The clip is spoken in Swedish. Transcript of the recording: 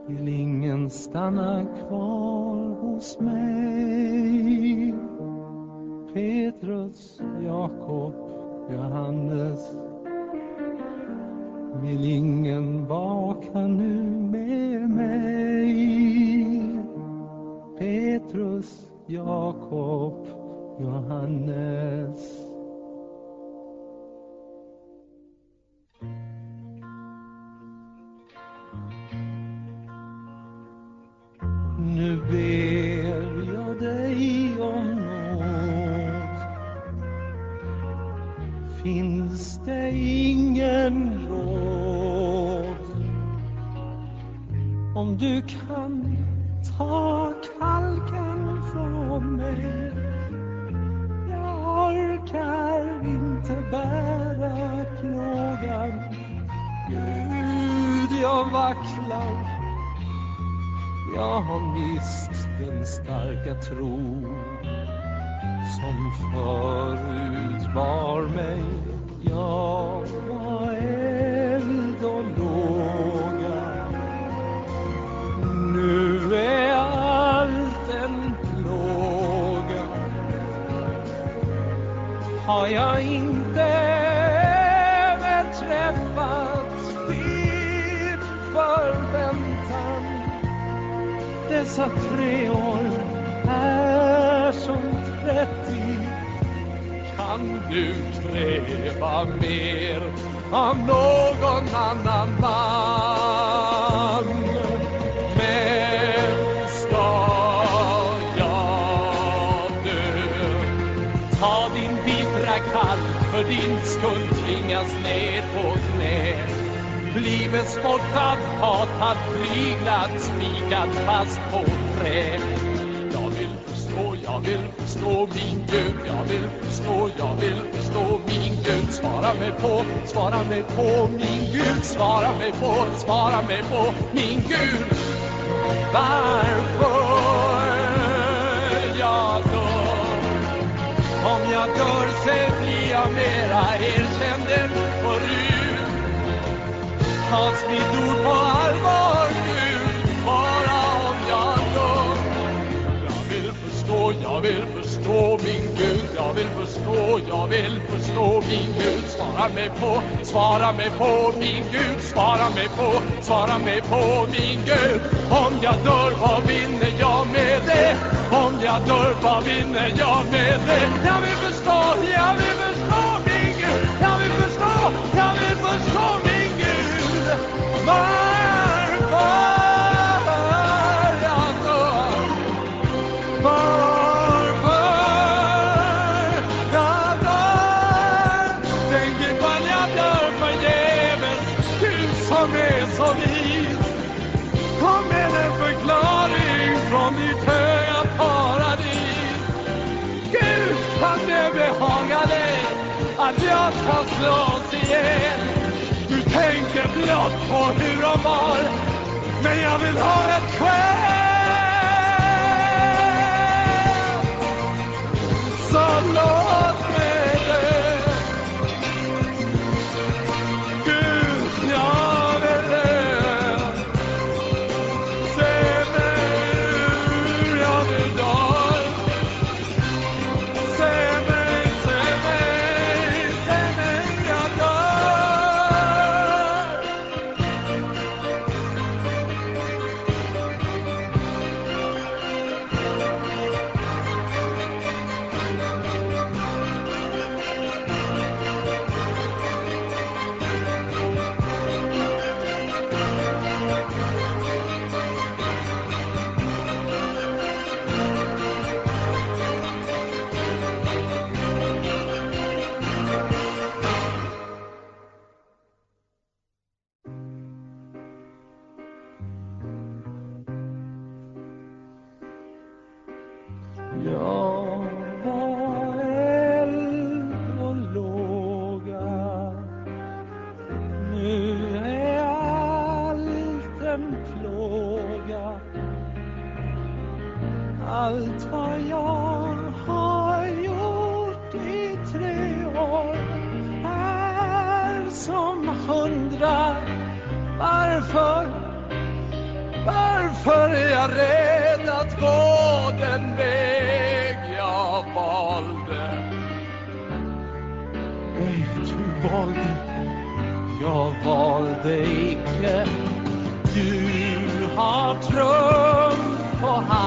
vill ingen stanna kvar hos mig. Petrus, Jakob, Johannes, vill ingen vaka nu med mig. Petrus, Jakob, Johannes. Nu ber jag dig om nåd. Finns det ingen råd? Om du kan ta kalken från mig. Jag orkar inte bära plågan. Gud, jag vacklar. Jag har mist den starka tro som förut var mig. Jag var eld och låga. Nu är allt en plåga. Har jag inte träffat din förväntan? Dessa 3 år är som 30. Kan du kräva mer av någon annan man? Men ska jag dö? Ta din bittra kall, för din skull tvingas ner på knä. Blivit spottad, hatad, flyglad, spikad fast på trä. Jag vill förstå min Gud. Jag vill förstå min Gud. Svara mig på min Gud. Svara mig på min Gud. Varför jag dör? Om jag dör så blir jag mera erkänd än förut. Tas mitt ord på allvar, Gud, bara om jag dör. Jag vill förstå min Gud. Jag vill förstå min Gud. Svara mig på min Gud. Svara mig på min Gud. Om jag dör, vad vinner jag med det? Om jag dör, vad vinner jag med det? Jag vill förstå min Gud. Jag vill förstå min Gud. Varför jag dör? Varför jag dör? Tänk ifall jag dör förgäves. Gud som är så vis, kom med en förklaring från ditt höga paradis. Gud, kan det behaga dig att jag ska slås igen? Du tänker blott på hur de var, men jag vill ha ett skäl. Så låt mig dö. Gud, jag vill dö. Se mig hur jag vill dö. Se mig, jag dör. Jag var eld och låga. Nu är allt en plåga. Allt vad jag har gjort i 3 år är som 100. Varför Varför är jag rädd att gå den väg jag valde? Nej, du valde. Jag valde icke. Du har trumf på hand.